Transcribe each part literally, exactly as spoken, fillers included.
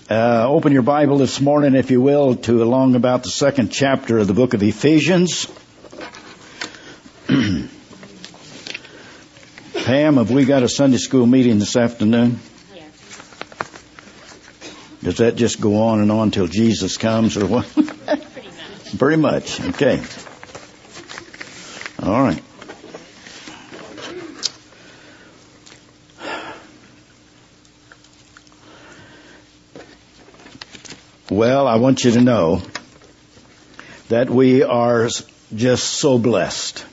Uh, open your Bible this morning, if you will, to along about the second chapter of the book of Ephesians. Pam, have we got a Sunday school meeting this afternoon? Yes. Does that just go on and on till Jesus comes, or what? Pretty much. Pretty much. Okay. All right. Well, I want you to know that we are just so blessed.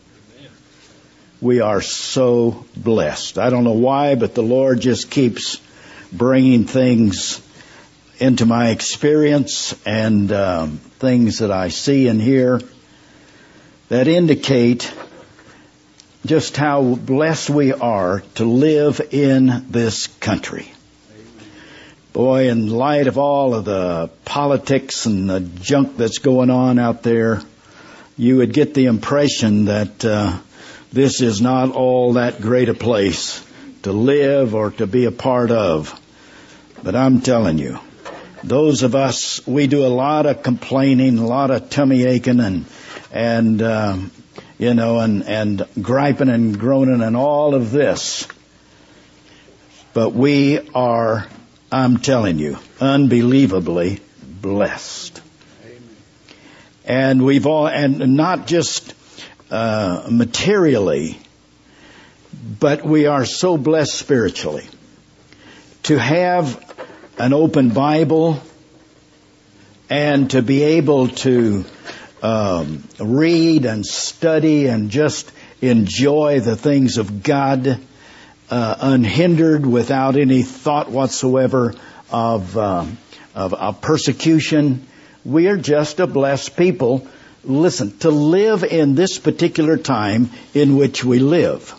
We are so blessed. I don't know why, but the Lord just keeps bringing things into my experience and um, things that I see and hear that indicate just how blessed we are to live in this country. Boy, in light of all of the politics and the junk that's going on out there, you would get the impression that uh, this is not all that great a place to live or to be a part of. But I'm telling you, those of us, we do a lot of complaining, a lot of tummy aching and, and uh, you know, and, and griping and groaning and all of this. But we are, I'm telling you, unbelievably blessed. Amen. And we've all, and not just uh, materially, but we are so blessed spiritually to have an open Bible and to be able to um, read and study and just enjoy the things of God Uh, unhindered, without any thought whatsoever of, uh, of of persecution. We are just a blessed people. Listen, to live in this particular time in which we live.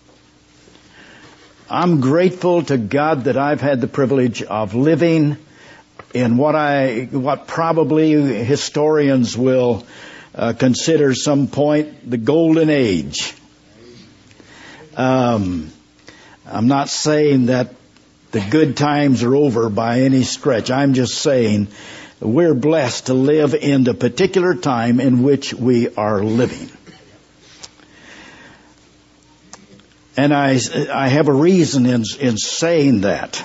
I'm grateful to God that I've had the privilege of living in what I, what probably historians will uh, consider some point the golden age. Um, I'm not saying that the good times are over by any stretch. I'm just saying we're blessed to live in the particular time in which we are living. And I, I have a reason in, in saying that.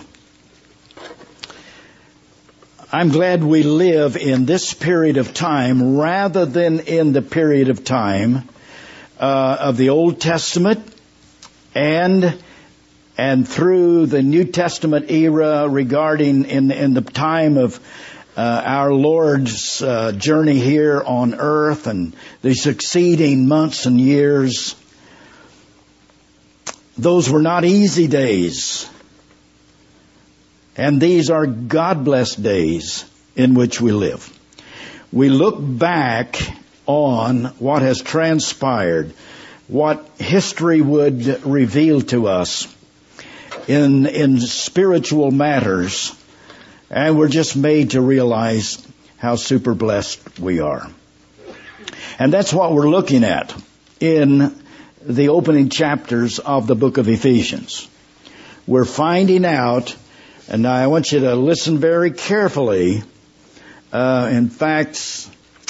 I'm glad we live in this period of time rather than in the period of time uh, of the Old Testament and And through the New Testament era regarding in, in the time of uh, our Lord's uh, journey here on earth and the succeeding months and years, those were not easy days. And these are God-blessed days in which we live. We look back on what has transpired, what history would reveal to us in in spiritual matters, and we're just made to realize how super blessed we are. And that's what we're looking at in the opening chapters of the book of Ephesians. We're finding out, and I want you to listen very carefully. Uh, in fact,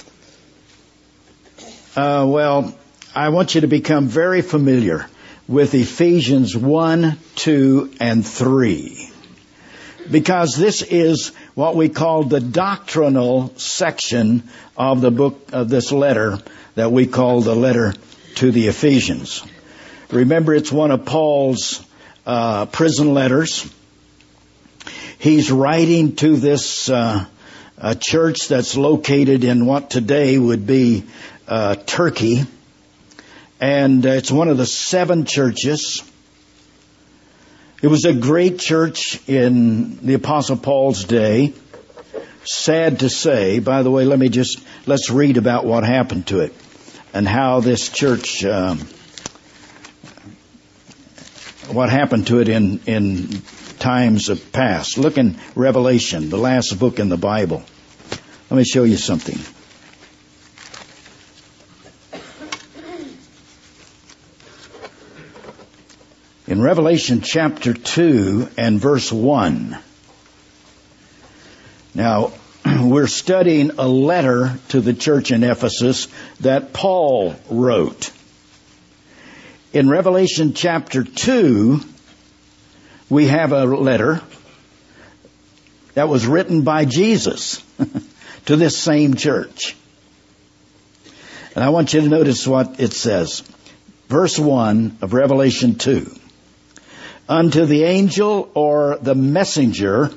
uh, well, I want you to become very familiar with Ephesians one, two, and three. Because this is what we call the doctrinal section of the book, of this letter that we call the letter to the Ephesians. Remember, it's one of Paul's uh, prison letters. He's writing to this uh, a church that's located in what today would be uh, Turkey. And it's one of the seven churches. It was a great church in the Apostle Paul's day. Sad to say. By the way, let me just, let's read about what happened to it and how this church, um, what happened to it in, in times of past. Look in Revelation, the last book in the Bible. Let me show you something. In Revelation chapter two and verse one, Now, we're studying a letter to the church in Ephesus that Paul wrote. In Revelation chapter two, we have a letter that was written by Jesus to this same church. And I want you to notice what it says. Verse one of Revelation two. Unto the angel or the messenger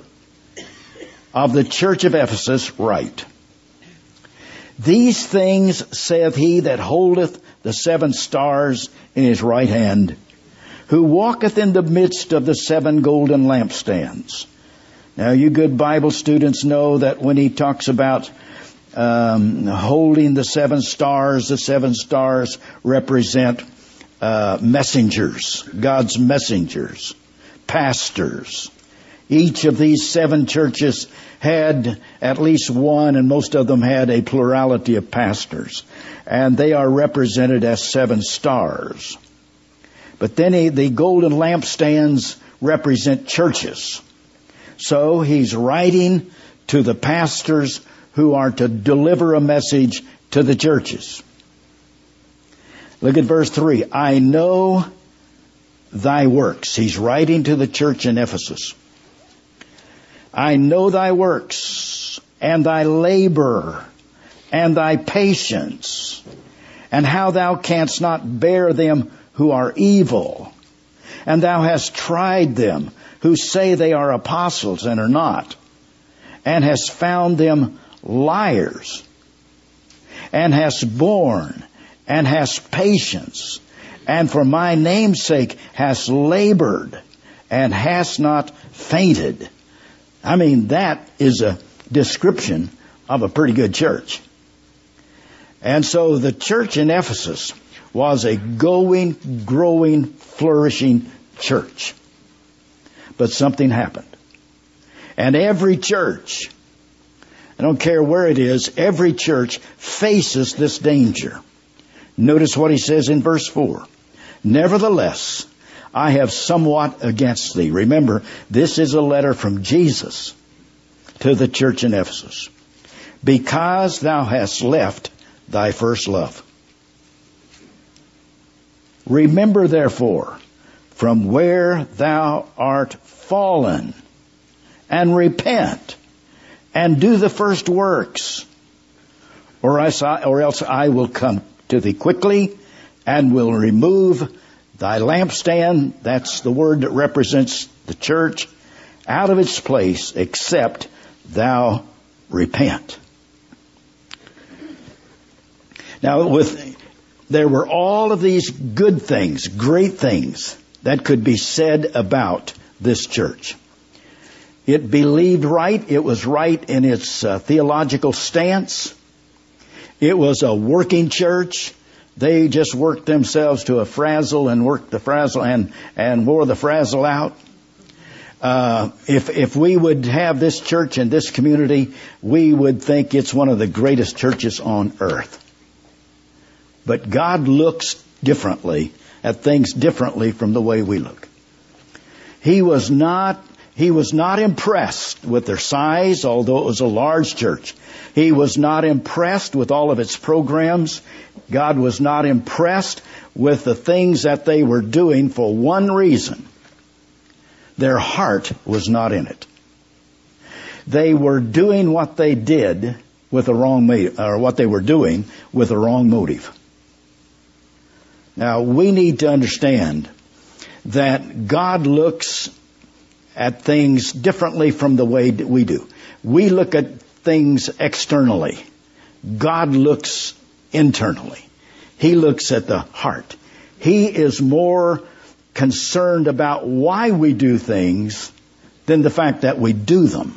of the church of Ephesus write, These things saith he that holdeth the seven stars in his right hand, who walketh in the midst of the seven golden lampstands. Now, you good Bible students know that when he talks about um, holding the seven stars, the seven stars represent uh, messengers, God's messengers, pastors. Each of these seven churches had at least one, and most of them had a plurality of pastors. And they are represented as seven stars. But then he, the golden lampstands represent churches. So he's writing to the pastors who are to deliver a message to the churches. Look at verse three. I know thy works. He's writing to the church in Ephesus. I know thy works, and thy labor, and thy patience, and how thou canst not bear them who are evil. And thou hast tried them who say they are apostles and are not, and hast found them liars, and hast borne, and hast patience, and for my name's sake hast labored, and hast not fainted. I mean, that is a description of a pretty good church. And so the church in Ephesus was a going, growing, flourishing church. But something happened. And every church, I don't care where it is, every church faces this danger. Notice what he says in verse four. Nevertheless, I have somewhat against thee. Remember, this is a letter from Jesus to the church in Ephesus. Because thou hast left thy first love. Remember therefore from where thou art fallen, and repent, and do the first works, or else I, or else I will come to thee quickly, and will remove thy lampstand, that's the word that represents the church, out of its place, except thou repent. Now, with there were all of these good things, great things, that could be said about this church. It believed right. It was right in its uh, theological stance. It was a working church. They just worked themselves to a frazzle and worked the frazzle and, and wore the frazzle out. Uh, if, if we would have this church in this community, we would think it's one of the greatest churches on earth. But God looks differently at things differently from the way we look. He was not, he was not impressed with their size, although it was a large church. He was not impressed with all of its programs. God was not impressed with the things that they were doing for one reason. Their heart was not in it. They were doing what they did with the wrong motive, or what they were doing with the wrong motive. Now, we need to understand that God looks at things differently from the way that we do. We look at things externally. God looks internally. He looks at the heart. He is more concerned about why we do things than the fact that we do them.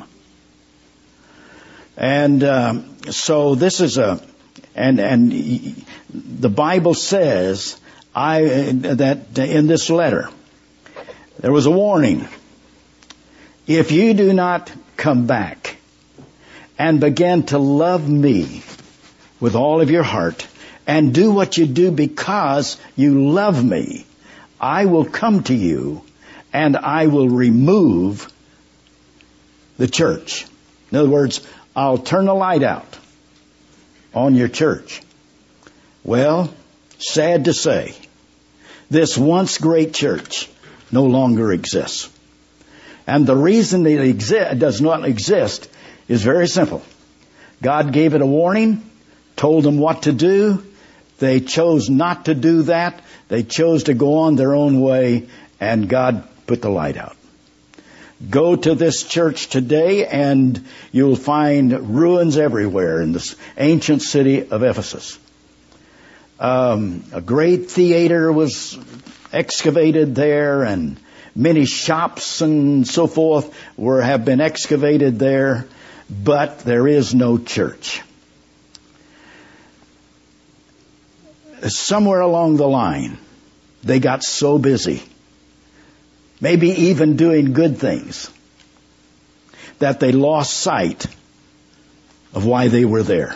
And um, so this is a, and and the Bible says I that in this letter there was a warning. If you do not come back and begin to love me with all of your heart and do what you do because you love me, I will come to you and I will remove the church In other words, I'll turn the light out on your church. Well, sad to say, this once great church no longer exists. And the reason it exi- does not exist is very simple. God gave it a warning, told them what to do. They chose not to do that. They chose to go on their own way, and God put the light out. Go to this church today and you'll find ruins everywhere in this ancient city of Ephesus. Um, a great theater was excavated there, and many shops and so forth were have been excavated there, but there is no church. Somewhere along the line, they got so busy, maybe even doing good things, that they lost sight of why they were there.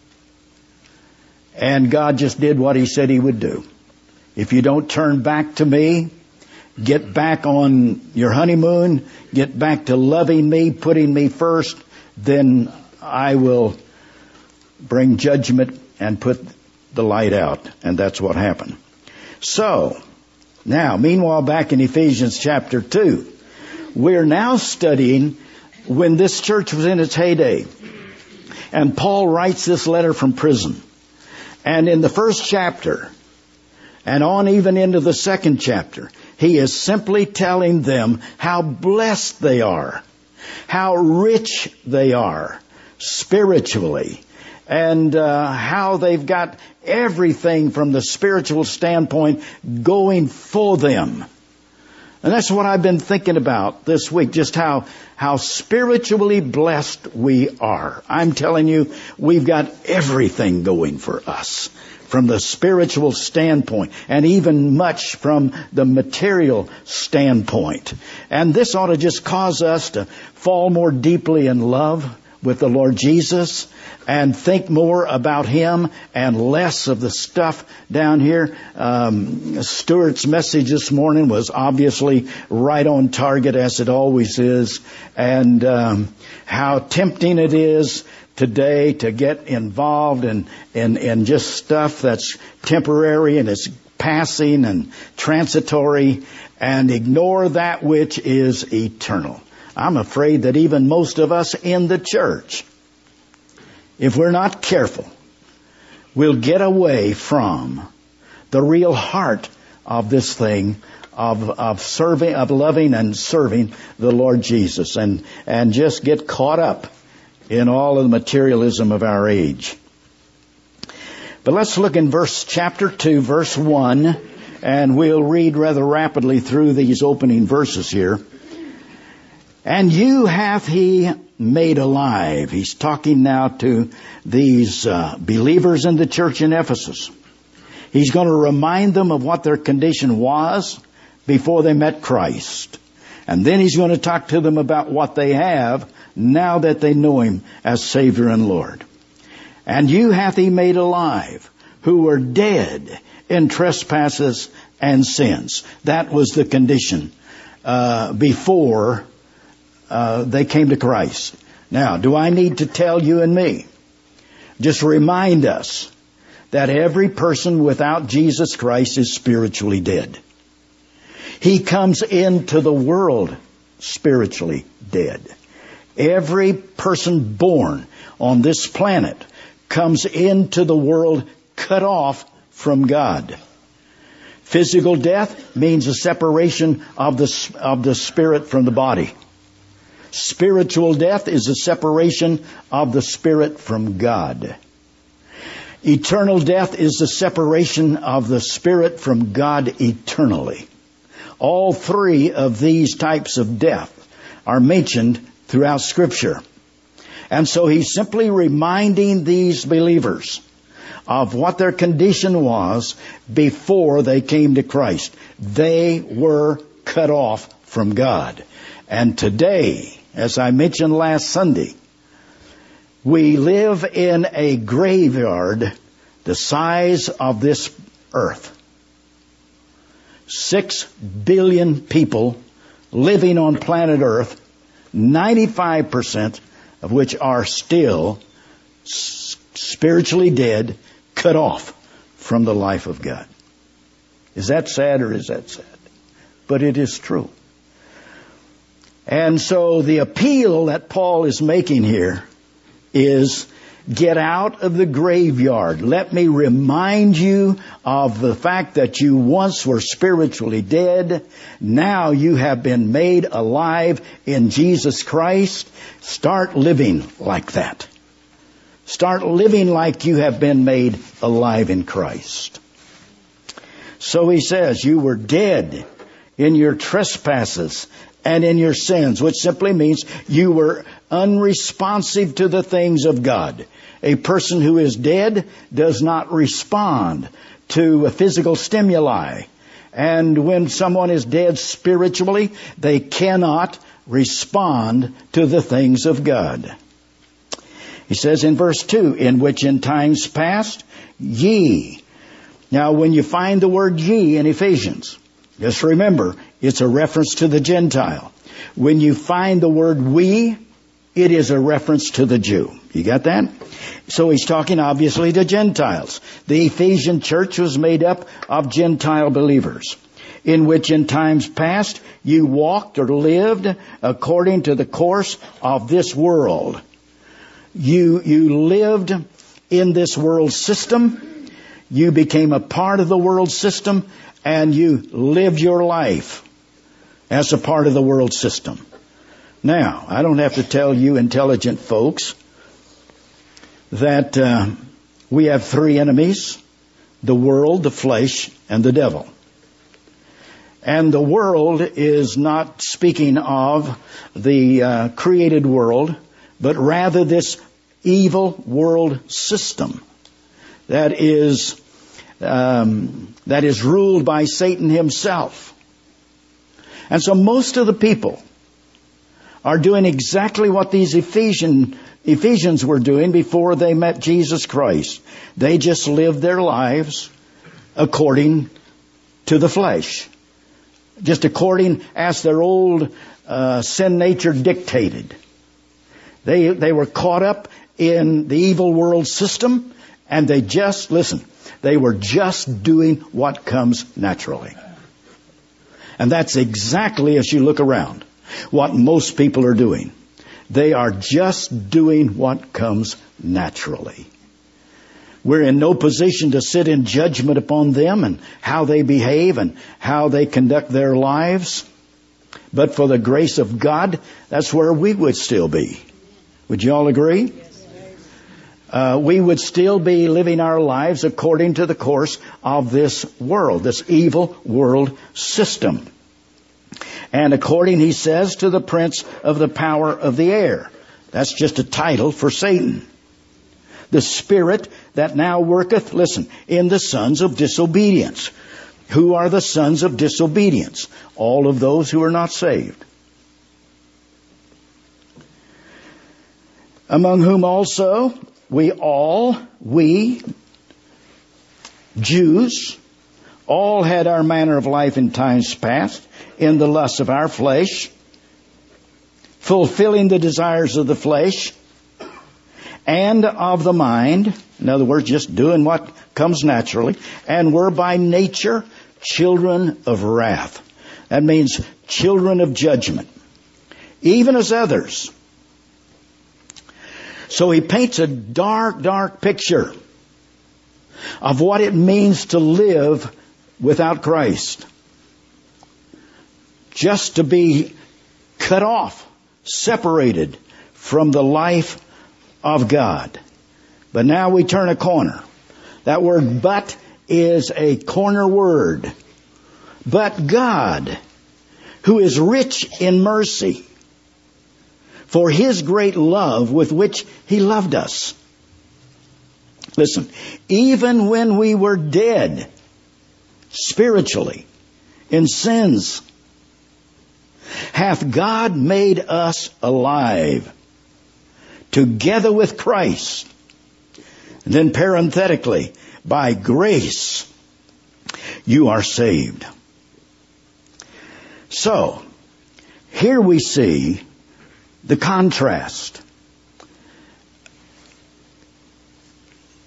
And God just did what He said He would do. If you don't turn back to me, get back on your honeymoon, get back to loving me, putting me first, then I will bring judgment and put the light out. And that's what happened. So, now, meanwhile, back in Ephesians chapter two, we're now studying when this church was in its heyday. And Paul writes this letter from prison. And in the first chapter, and on even into the second chapter, he is simply telling them how blessed they are, how rich they are spiritually, and uh, how they've got everything from the spiritual standpoint going for them. And that's what I've been thinking about this week, just how how spiritually blessed we are. I'm telling you, we've got everything going for us from the spiritual standpoint, and even much from the material standpoint. And this ought to just cause us to fall more deeply in love with the Lord Jesus and think more about Him and less of the stuff down here. Um, Stuart's message this morning was obviously right on target, as it always is, and um, how tempting it is today to get involved in, in, in just stuff that's temporary and it's passing and transitory, and ignore that which is eternal. I'm afraid that even most of us in the church, if we're not careful, we'll get away from the real heart of this thing, of of serving, of loving and serving the Lord Jesus, and and just get caught up in all of the materialism of our age. But let's look in verse chapter two, verse one, and we'll read rather rapidly through these opening verses here. And you hath He made alive. He's talking now to these uh, believers in the church in Ephesus. He's going to remind them of what their condition was before they met Christ. And then He's going to talk to them about what they have now that they know Him as Savior and Lord. And you hath He made alive, who were dead in trespasses and sins. That was the condition uh, before Uh, they came to Christ. Now, do I need to tell you and me? Just remind us that every person without Jesus Christ is spiritually dead. He comes into the world spiritually dead. Every person born on this planet comes into the world cut off from God. Physical death means a separation of the, of the spirit from the body. Spiritual death is a separation of the spirit from God. Eternal death is the separation of the spirit from God eternally. All three of these types of death are mentioned throughout Scripture. And so He's simply reminding these believers of what their condition was before they came to Christ. They were cut off from God. And today, as I mentioned last Sunday, we live in a graveyard the size of this earth. Six billion people living on planet Earth, ninety-five percent of which are still s- spiritually dead, cut off from the life of God. Is that sad or is that sad? But it is true. And so the appeal that Paul is making here is, get out of the graveyard. Let me remind you of the fact that you once were spiritually dead. Now you have been made alive in Jesus Christ. Start living like that. Start living like you have been made alive in Christ. So he says, you were dead in your trespasses and in your sins, which simply means you were unresponsive to the things of God. A person who is dead does not respond to a physical stimuli. And when someone is dead spiritually, they cannot respond to the things of God. He says in verse two, in which in times past, ye. Now when you find the word ye in Ephesians, just remember, it's a reference to the Gentile. When you find the word we, it is a reference to the Jew. You got that? So he's talking obviously to Gentiles. The Ephesian church was made up of Gentile believers, in which in times past you walked or lived according to the course of this world. You, you lived in this world system. You became a part of the world system, and you lived your life as a part of the world system. Now, I don't have to tell you intelligent folks that uh, we have three enemies: the world, the flesh, and the devil. And the world is not speaking of the uh, created world, but rather this evil world system that is um, that is ruled by Satan himself. And so most of the people are doing exactly what these Ephesian, Ephesians were doing before they met Jesus Christ. They just lived their lives according to the flesh, just according as their old uh, sin nature dictated. They they were caught up in the evil world system, and they just, listen, they were just doing what comes naturally. And that's exactly, as you look around, what most people are doing. They are just doing what comes naturally. We're in no position to sit in judgment upon them and how they behave and how they conduct their lives. But for the grace of God, that's where we would still be. Would you all agree? Uh, we would still be living our lives according to the course of this world, this evil world system. And according, he says, to the prince of the power of the air. That's just a title for Satan. The spirit that now worketh, listen, in the sons of disobedience. Who are the sons of disobedience? All of those who are not saved. Among whom also we all, we, Jews, all had our manner of life in times past, in the lusts of our flesh, fulfilling the desires of the flesh and of the mind. In other words, just doing what comes naturally. And were by nature children of wrath. That means children of judgment, even as others. So he paints a dark, dark picture of what it means to live without Christ. Just to be cut off, separated from the life of God. But now we turn a corner. That word but is a corner word. But God, who is rich in mercy, for His great love with which He loved us. Listen, even when we were dead, spiritually, in sins, hath God made us alive together with Christ. And then parenthetically, by grace you are saved. So, here we see the contrast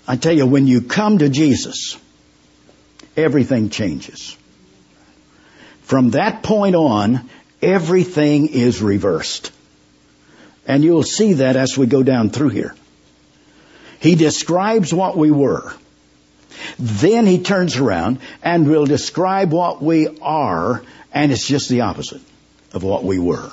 I tell you, when you come to Jesus, everything changes. From that point on, everything is reversed. And you'll see that as we go down through here. He describes what we were. Then he turns around and will describe what we are, and it's just the opposite of what we were.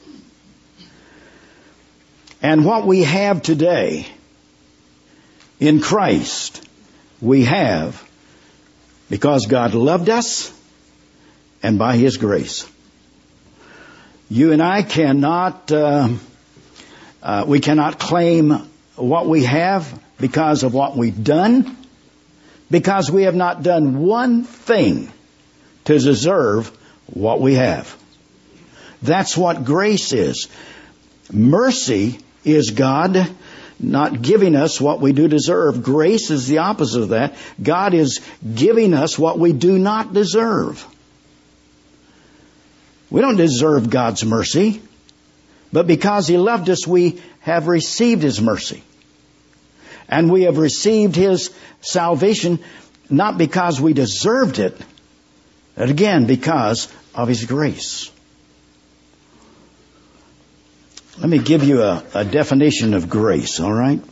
And what we have today in Christ, we have because God loved us and by His grace. You and I cannot, uh, uh, we cannot claim what we have because of what we've done, because we have not done one thing to deserve what we have. That's what grace is. Mercy is God not giving us what we do deserve. Grace is the opposite of that. God is giving us what we do not deserve. We don't deserve God's mercy, but because He loved us, we have received His mercy. And we have received His salvation not because we deserved it, but again, because of His grace. Let me give you a, a definition of grace, all right?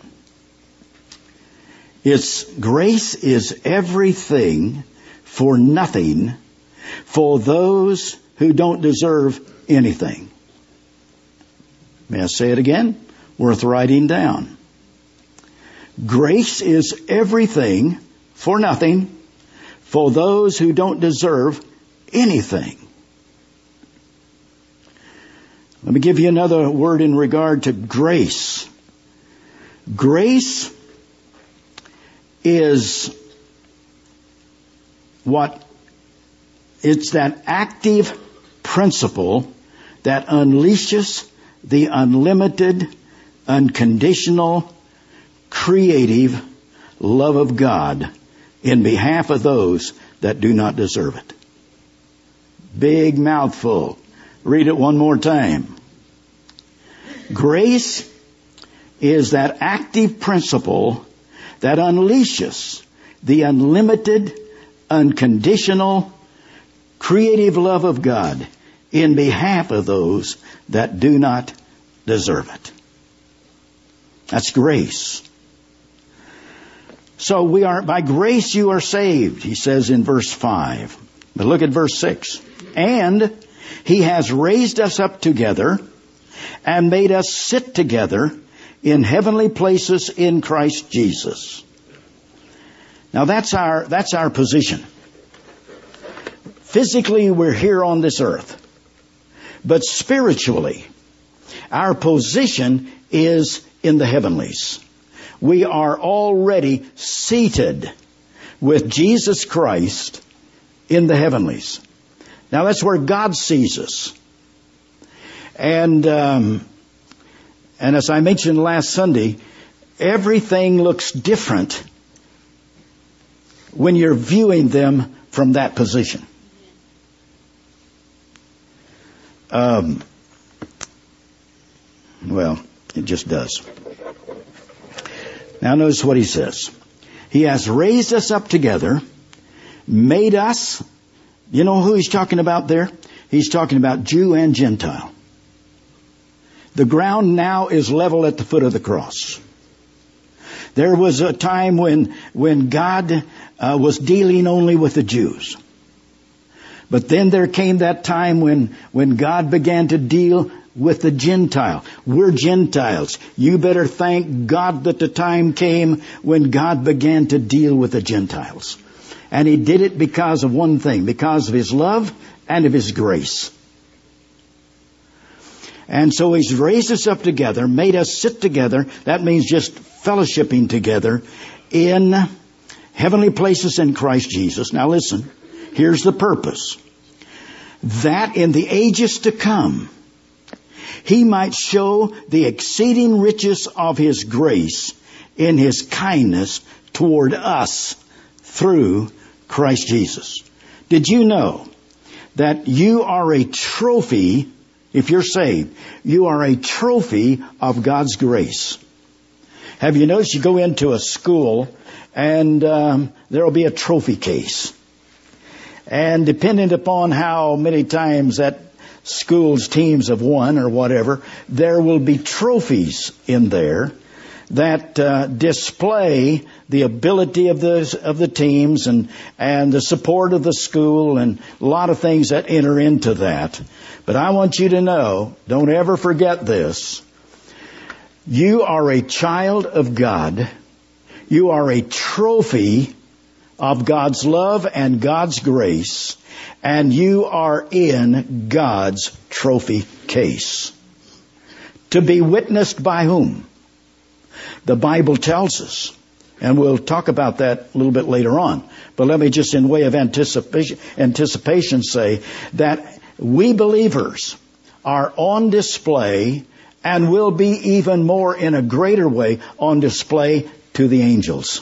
It's grace is everything for nothing for those who don't deserve anything. May I say it again? Worth writing down. Grace is everything for nothing for those who don't deserve anything. Let me give you another word in regard to grace. Grace is what, it's that active principle that unleashes the unlimited, unconditional, creative love of God in behalf of those that do not deserve it. Big mouthful. Read it one more time. Grace is that active principle that unleashes the unlimited, unconditional, creative love of God in behalf of those that do not deserve it. That's grace. So we are, by grace you are saved, he says in verse five. But look at verse six. And He has raised us up together and made us sit together in heavenly places in Christ Jesus. Now that's our, that's our position. Physically, we're here on this earth. But spiritually, our position is in the heavenlies. We are already seated with Jesus Christ in the heavenlies. Now that's where God sees us. And, um, and as I mentioned last Sunday, everything looks different when you're viewing them from that position. Um, well, it just does. Now notice what he says. He has raised us up together, made us. You know who he's talking about there? He's talking about Jew and Gentile. The ground now is level at the foot of the cross. There was a time when, when God uh, was dealing only with the Jews. But then there came that time when, when God began to deal with the Gentile. We're Gentiles. You better thank God that the time came when God began to deal with the Gentiles. And He did it because of one thing, because of His love and of His grace. And so He's raised us up together, made us sit together. That means just fellowshipping together in heavenly places in Christ Jesus. Now listen, here's the purpose. That in the ages to come, He might show the exceeding riches of His grace in His kindness toward us through Christ Jesus. Did you know that you are a trophy, if you're saved, you are a trophy of God's grace? Have you noticed you go into a school and um, there will be a trophy case. And depending upon how many times that school's teams have won or whatever, there will be trophies in there that uh, display the ability of the of the teams and and the support of the school and a lot of things that enter into that. But I want you to know, don't ever forget this. You are a child of God. You are a trophy of God's love and God's grace, and you are in God's trophy case. To be witnessed by whom? The Bible tells us, and we'll talk about that a little bit later on. But let me just in way of anticipation, anticipation say that we believers are on display and will be even more in a greater way on display to the angels.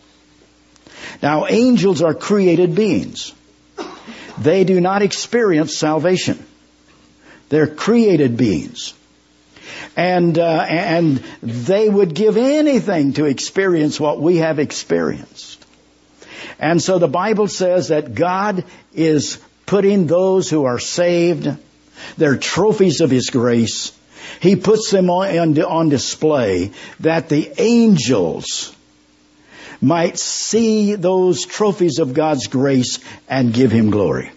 Now, angels are created beings. They do not experience salvation. They're created beings. And uh, and they would give anything to experience what we have experienced. And so the Bible says that God is putting those who are saved, they're trophies of His grace. He puts them on, on display that the angels might see those trophies of God's grace and give Him glory.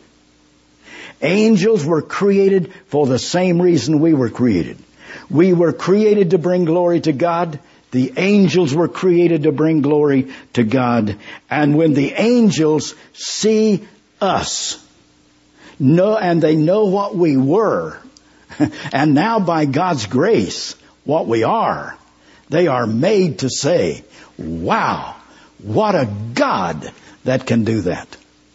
Angels were created for the same reason we were created. We were created to bring glory to God. The angels were created to bring glory to God. And when the angels see us, know, and they know what we were, and now by God's grace, what we are, they are made to say, wow, what a God that can do that.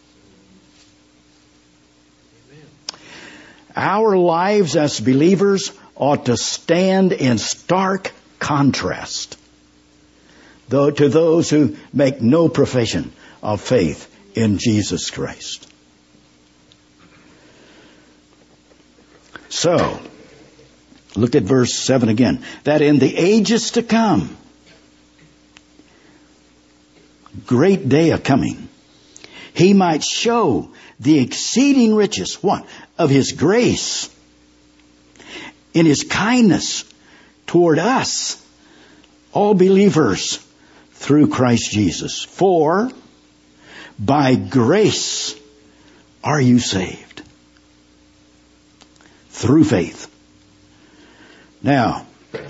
Our lives as believers ought to stand in stark contrast though to those who make no profession of faith in Jesus Christ. So, look at verse seven again. That in the ages to come, great day a coming, He might show the exceeding riches, what? Of His grace in His kindness toward us, all believers, through Christ Jesus. For by grace are you saved, through faith. Now,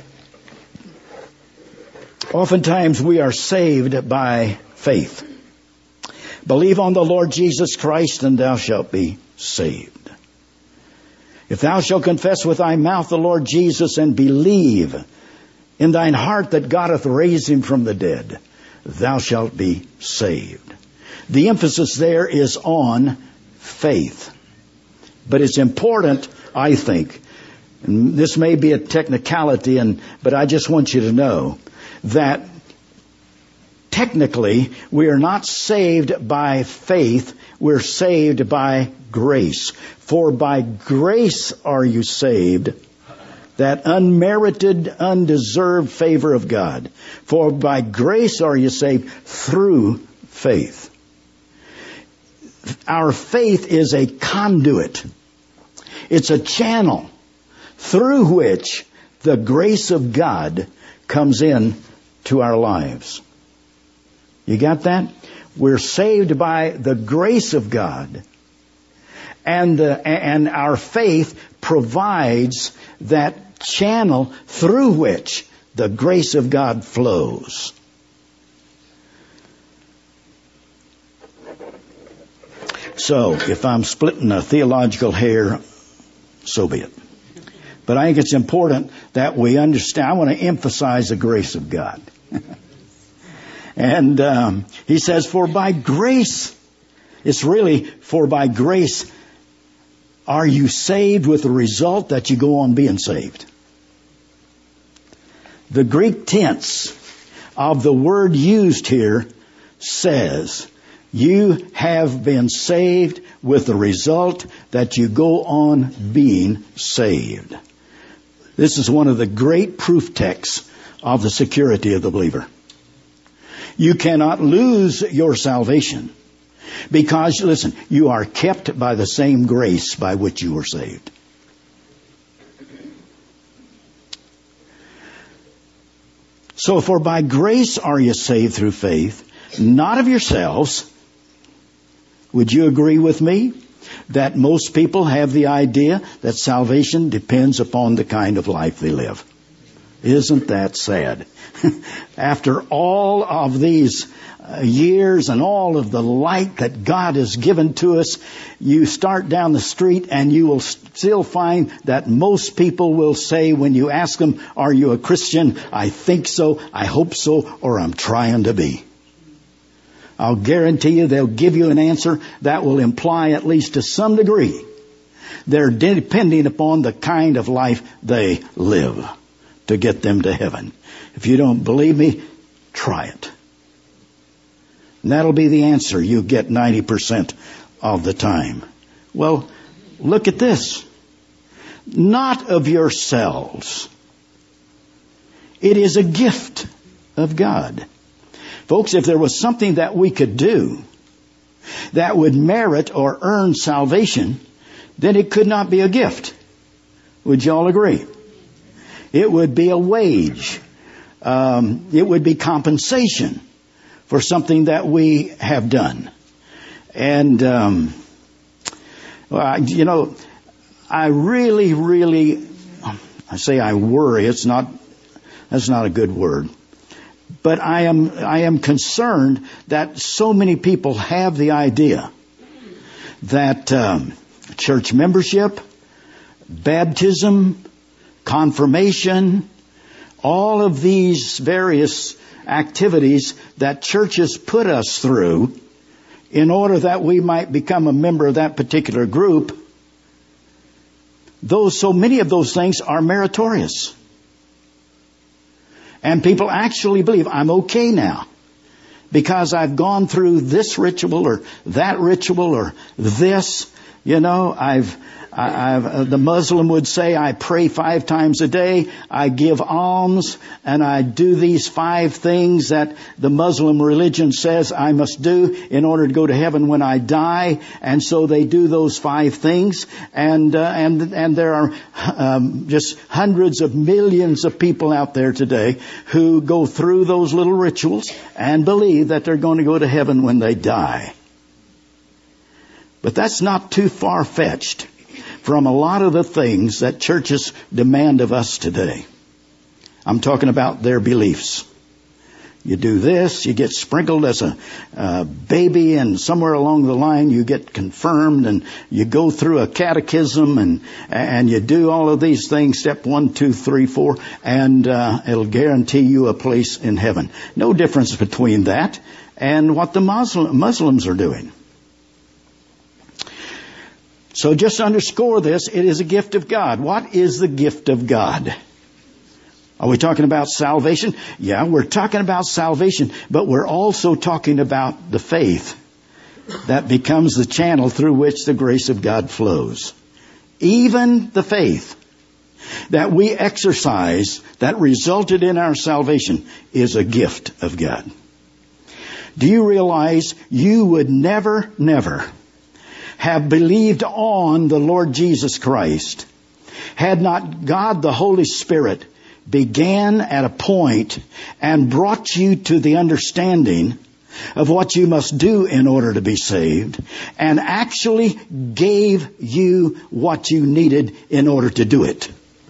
oftentimes we are saved by faith. Believe on the Lord Jesus Christ and thou shalt be saved. If thou shalt confess with thy mouth the Lord Jesus and believe in thine heart that God hath raised Him from the dead, thou shalt be saved. The emphasis there is on faith. But it's important, I think, and this may be a technicality, and but I just want you to know that technically we are not saved by faith, we're saved by grace. For by grace are you saved, that unmerited, undeserved favor of God. For by grace are you saved through faith. Our faith is a conduit. It's a channel through which the grace of God comes in to our lives. You got that? We're saved by the grace of God. And, uh, and our faith provides that channel through which the grace of God flows. So, if I'm splitting a theological hair, so be it. But I think it's important that we understand. I want to emphasize the grace of God. And um, he says, for by grace, it's really for by grace are you saved, with the result that you go on being saved. The Greek tense of the word used here says, you have been saved with the result that you go on being saved. This is one of the great proof texts of the security of the believer. You cannot lose your salvation because, listen, you are kept by the same grace by which you were saved. So, for by grace are you saved through faith, not of yourselves. Would you agree with me that most people have the idea that salvation depends upon the kind of life they live? Isn't that sad? After all of these uh, years and all of the light that God has given to us, you start down the street and you will still find that most people will say when you ask them, are you a Christian? I think so, I hope so, or I'm trying to be. I'll guarantee you they'll give you an answer that will imply, at least to some degree, they're depending upon the kind of life they live to get them to heaven. If you don't believe me, try it. And that'll be the answer you get ninety percent of the time. Well, look at this. Not of yourselves. It is a gift of God. Folks, if there was something that we could do that would merit or earn salvation, then it could not be a gift. Would you all agree? It would be a wage. Um, it would be compensation for something that we have done. And, um, well, I, you know, I really, really, I say I worry. It's not, that's not a good word. But I am, I am concerned that so many people have the idea that um, church membership, baptism, confirmation, all of these various activities that churches put us through in order that we might become a member of that particular group, those, so many of those things are meritorious. And people actually believe, I'm okay now because I've gone through this ritual or that ritual or this. You know, I've, I, I've, uh, the Muslim would say, I pray five times a day, I give alms, and I do these five things that the Muslim religion says I must do in order to go to heaven when I die. And so they do those five things, and uh, and and there are um, just hundreds of millions of people out there today who go through those little rituals and believe that they're going to go to heaven when they die. But that's not too far-fetched from a lot of the things that churches demand of us today. I'm talking about their beliefs. You do this, you get sprinkled as a uh, baby, and somewhere along the line you get confirmed, and you go through a catechism, and and you do all of these things, step one, two, three, four, and uh, it'll guarantee you a place in heaven. No difference between that and what the Muslim, Muslims are doing. So just underscore this, it is a gift of God. What is the gift of God? Are we talking about salvation? Yeah, we're talking about salvation, but we're also talking about the faith that becomes the channel through which the grace of God flows. Even the faith that we exercise that resulted in our salvation is a gift of God. Do you realize you would never, never have believed on the Lord Jesus Christ had not God the Holy Spirit began at a point and brought you to the understanding of what you must do in order to be saved, and actually gave you what you needed in order to do it.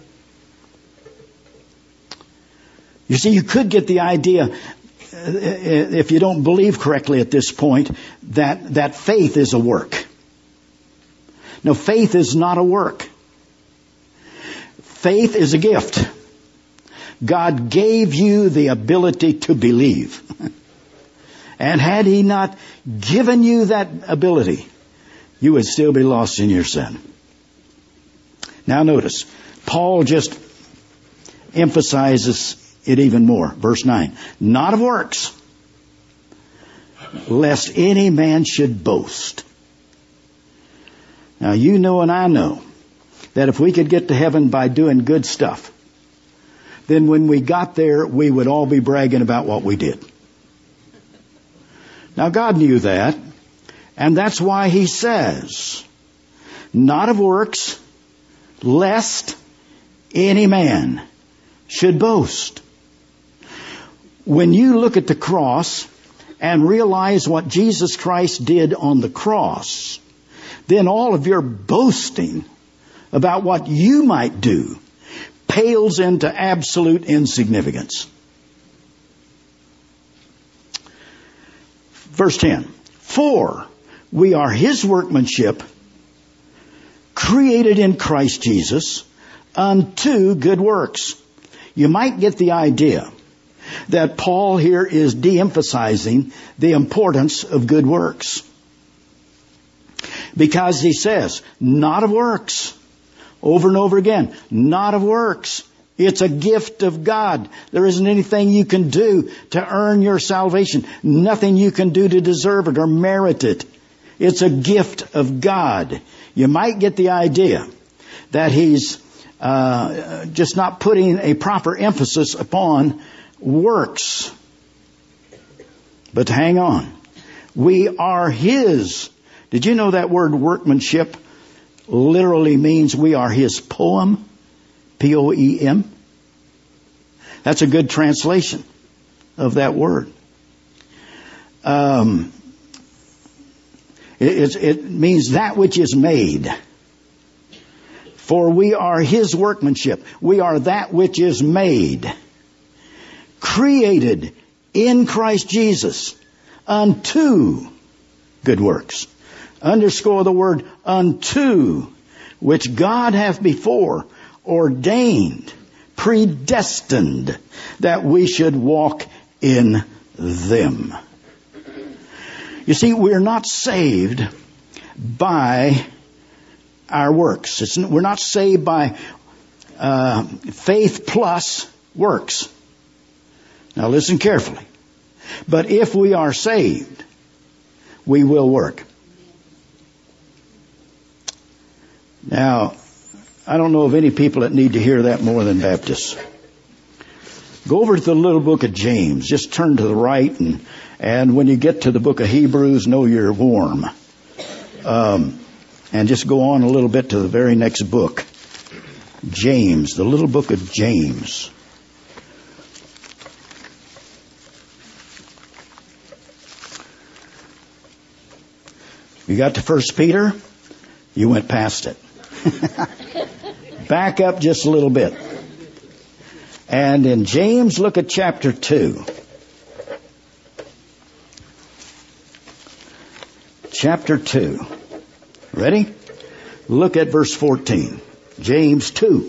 You see, you could get the idea, if you don't believe correctly at this point, that, that faith is a work. No, faith is not a work. Faith is a gift. God gave you the ability to believe. And had He not given you that ability, you would still be lost in your sin. Now notice, Paul just emphasizes it even more. Verse nine, not of works, lest any man should boast. Now, you know and I know that if we could get to heaven by doing good stuff, then when we got there, we would all be bragging about what we did. Now God knew that, and that's why He says, not of works, lest any man should boast. When you look at the cross and realize what Jesus Christ did on the cross, then all of your boasting about what you might do pales into absolute insignificance. Verse ten. For we are His workmanship, created in Christ Jesus, unto good works. You might get the idea that Paul here is de-emphasizing the importance of good works. Because he says, not of works. Over and over again, not of works. It's a gift of God. There isn't anything you can do to earn your salvation. Nothing you can do to deserve it or merit it. It's a gift of God. You might get the idea that he's uh, just not putting a proper emphasis upon works. But hang on. We are His. Did you know that word workmanship literally means we are His poem? P O E M. That's a good translation of that word. Um, it, it means that which is made. For we are His workmanship. We are that which is made. Created in Christ Jesus unto good works. Underscore the word unto, which God hath before ordained, predestined, that we should walk in them. You see, we're not saved by our works. It's, we're not saved by uh, faith plus works. Now listen carefully. But if we are saved, we will work. Now, I don't know of any people that need to hear that more than Baptists. Go over to the little book of James. Just turn to the right, and and when you get to the book of Hebrews, know you're warm. Um, and just go on a little bit to the very next book. James, the little book of James. You got to First Peter? You went past it. Back up just a little bit. And in James, look at chapter two. Chapter two. Ready? Look at verse fourteen. James two.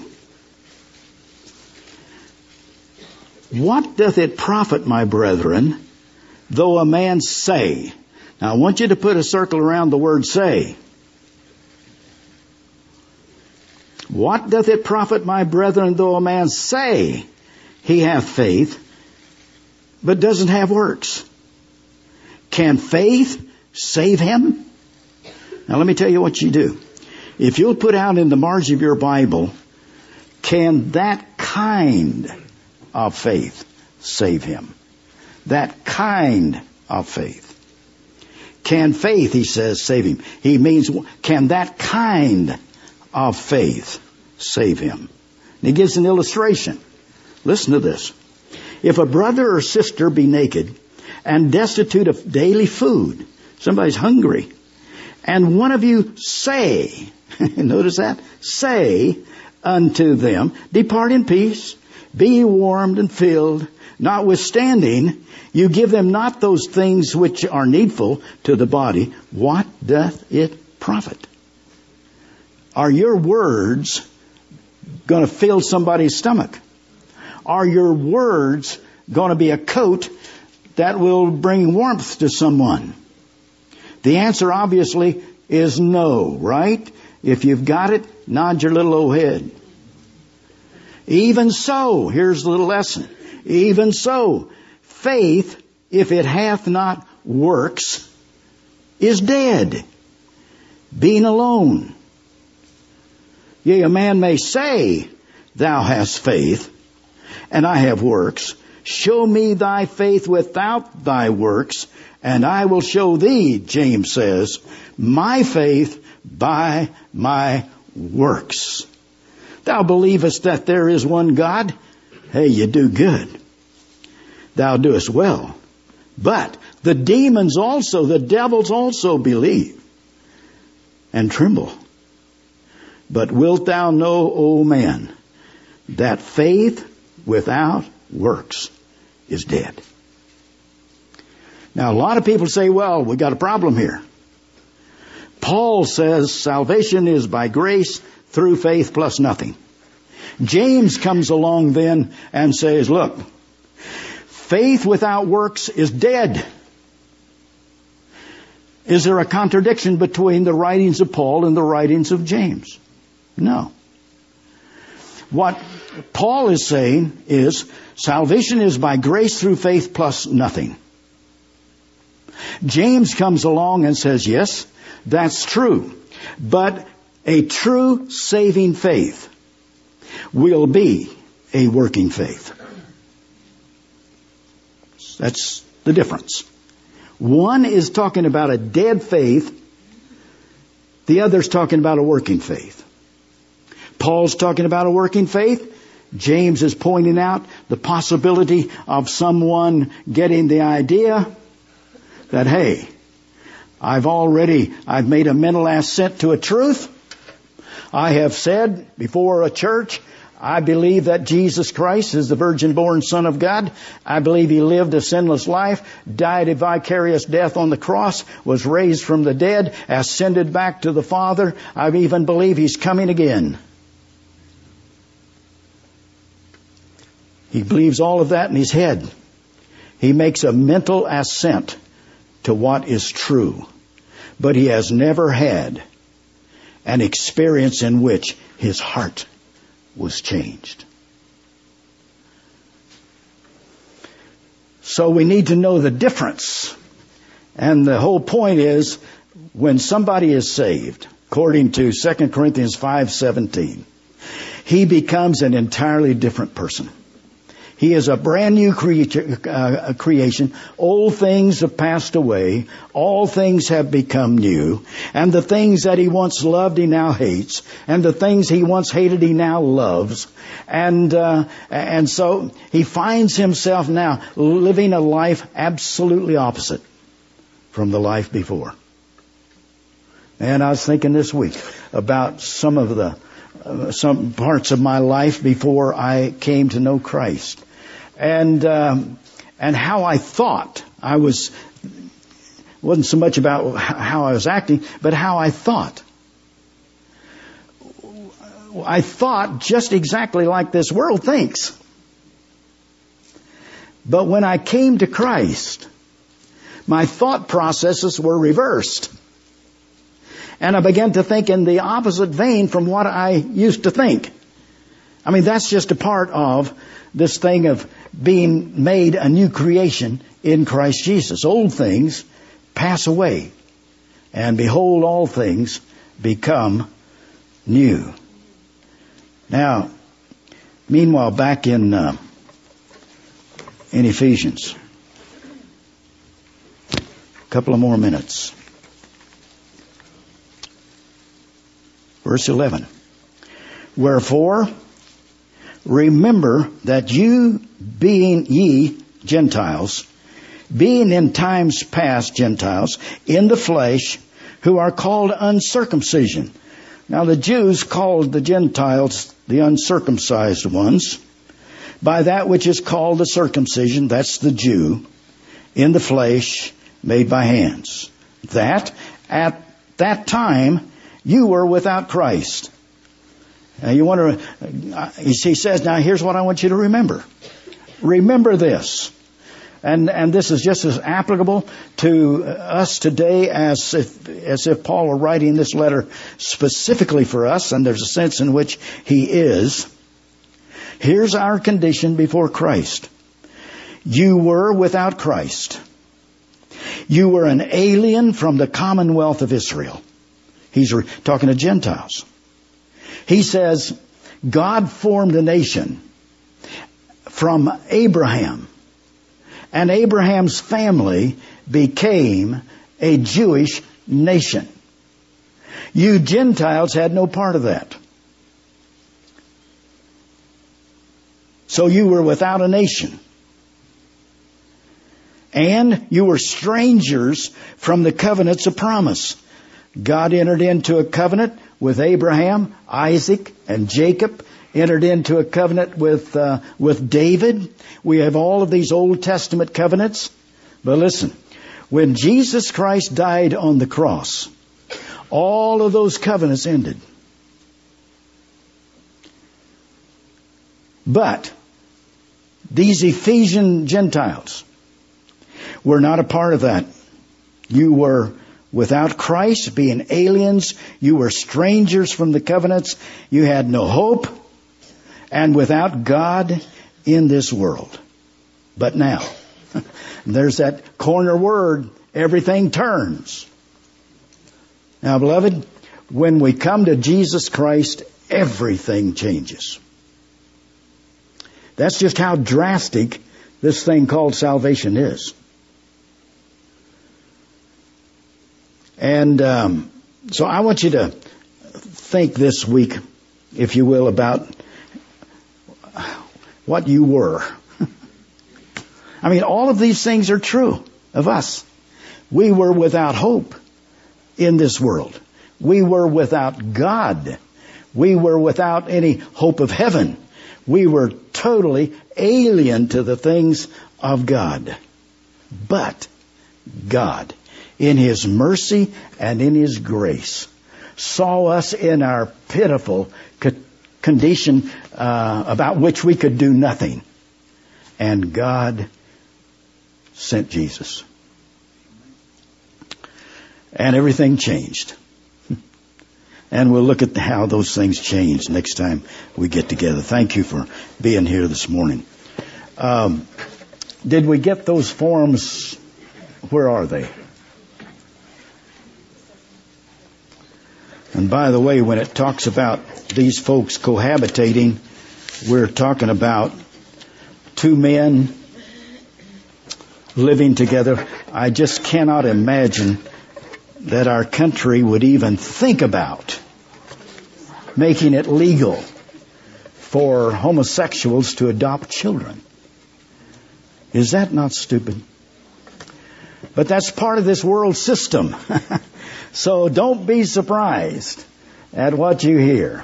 What doth it profit, my brethren, though a man say? Now I want you to put a circle around the word say. What doth it profit, my brethren, though a man say he hath faith, but doesn't have works? Can faith save him? Now let me tell you what you do. If you'll put out in the margin of your Bible, can that kind of faith save him? That kind of faith. Can faith, he says, save him? He means, can that kind of faith save him? And he gives an illustration. Listen to this. If a brother or sister be naked and destitute of daily food, somebody's hungry, and one of you say, notice that, say unto them, depart in peace, be ye warmed and filled, notwithstanding, you give them not those things which are needful to the body, what doth it profit? Are your words going to fill somebody's stomach? Are your words going to be a coat that will bring warmth to someone? The answer obviously is no, right? If you've got it, nod your little old head. Even so, here's the little lesson. Even so, faith, if it hath not works, is dead, being alone. Yea, a man may say, thou hast faith, and I have works. Show me thy faith without thy works, and I will show thee, James says, my faith by my works. Thou believest that there is one God? Hey, you do good. Thou doest well. But the demons also, the devils also believe and tremble. But wilt thou know, O man, that faith without works is dead? Now, a lot of people say, well, we got a problem here. Paul says salvation is by grace through faith plus nothing. James comes along then and says, look, faith without works is dead. Is there a contradiction between the writings of Paul and the writings of James? No. What Paul is saying is salvation is by grace through faith plus nothing. James comes along and says, yes, that's true. But a true saving faith will be a working faith. That's the difference. One is talking about a dead faith. The other's talking about a working faith. Paul's talking about a working faith. James is pointing out the possibility of someone getting the idea that, hey, I've already, I've made a mental assent to a truth. I have said before a church, I believe that Jesus Christ is the virgin-born Son of God. I believe He lived a sinless life, died a vicarious death on the cross, was raised from the dead, ascended back to the Father. I even believe He's coming again. He believes all of that in his head. He makes a mental assent to what is true. But he has never had an experience in which his heart was changed. So we need to know the difference. And the whole point is, when somebody is saved, according to Second Corinthians five seventeen, he becomes an entirely different person. He is a brand new creature, uh, creation. Old things have passed away. All things have become new. And the things that he once loved, he now hates. And the things he once hated, he now loves. And, uh, and so he finds himself now living a life absolutely opposite from the life before. And I was thinking this week about some of the, uh, some parts of my life before I came to know Christ. And, um, and how I thought I was, wasn't so much about how I was acting, but how I thought. I thought just exactly like this world thinks. But when I came to Christ, my thought processes were reversed. And I began to think in the opposite vein from what I used to think. I mean, that's just a part of this thing of being made a new creation in Christ Jesus. Old things pass away, and behold, all things become new. Now, meanwhile, back in uh, in Ephesians, a couple of more minutes. Verse eleven. Wherefore, remember that you, being ye Gentiles, being in times past Gentiles, in the flesh, who are called uncircumcision. Now the Jews called the Gentiles the uncircumcised ones, by that which is called the circumcision, that's the Jew, in the flesh, made by hands. That, at that time, you were without Christ. Now you wonder, he says, now here's what I want you to remember. Remember this. And, and this is just as applicable to us today as if, as if Paul were writing this letter specifically for us, and there's a sense in which he is. Here's our condition before Christ. You were without Christ. You were an alien from the commonwealth of Israel. He's re- talking to Gentiles. He says, God formed a nation from Abraham. And Abraham's family became a Jewish nation. You Gentiles had no part of that. So you were without a nation. And you were strangers from the covenants of promise. God entered into a covenant with Abraham, Isaac, and Jacob. Entered into a covenant with uh, with David. We have all of these Old Testament covenants. But listen, when Jesus Christ died on the cross, all of those covenants ended. But these Ephesian Gentiles were not a part of that. You were without Christ, being aliens. You were strangers from the covenants. You had no hope. And without God in this world. But now, there's that corner word, everything turns. Now, beloved, when we come to Jesus Christ, everything changes. That's just how drastic this thing called salvation is. And um, so I want you to think this week, if you will, about what you were. I mean, all of these things are true of us. We were without hope in this world. We were without God. We were without any hope of heaven. We were totally alien to the things of God. But God, in His mercy and in His grace, saw us in our pitiful condition uh, about which we could do nothing. And God sent Jesus. And everything changed. And we'll look at how those things change next time we get together. Thank you for being here this morning. Um, did we get those forms? Where are they? And by the way, when it talks about these folks cohabitating, we're talking about two men living together. I just cannot imagine that our country would even think about making it legal for homosexuals to adopt children. Is that not stupid? But that's part of this world system. So don't be surprised at what you hear.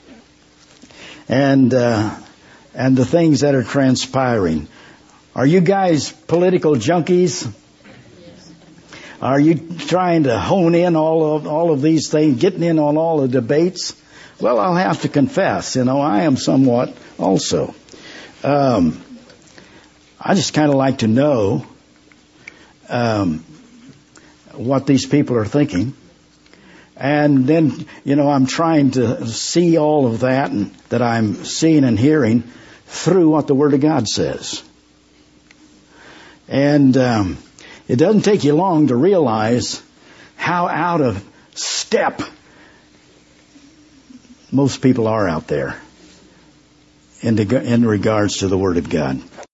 And uh, and the things that are transpiring. Are you guys political junkies? Are you trying to hone in all of all of these things, getting in on all the debates? Well, I'll have to confess, you know, I am somewhat also. Um, I just kind of like to know um, what these people are thinking. And then, you know, I'm trying to see all of that and that I'm seeing and hearing through what the Word of God says. And um, it doesn't take you long to realize how out of step most people are out there in, the, in regards to the Word of God.